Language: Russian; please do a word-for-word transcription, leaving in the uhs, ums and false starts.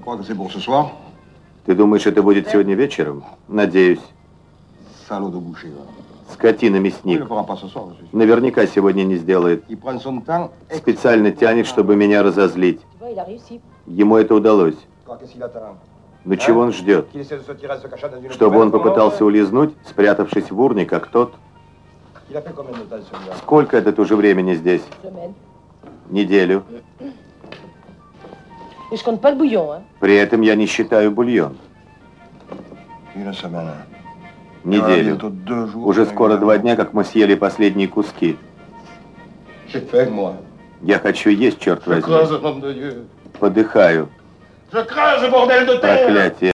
Ты думаешь, это будет сегодня вечером? Надеюсь. Скотина-мясник. Наверняка сегодня не сделает. Специально тянет, чтобы меня разозлить. Ему это удалось. Но чего он ждет? Чтобы он попытался улизнуть, спрятавшись в урне, как тот? Сколько этот уже времени здесь? Неделю. При этом я не считаю бульон. Неделю. Уже скоро два дня, как мы съели последние куски. Я хочу есть, черт возьми. Подыхаю. Проклятие.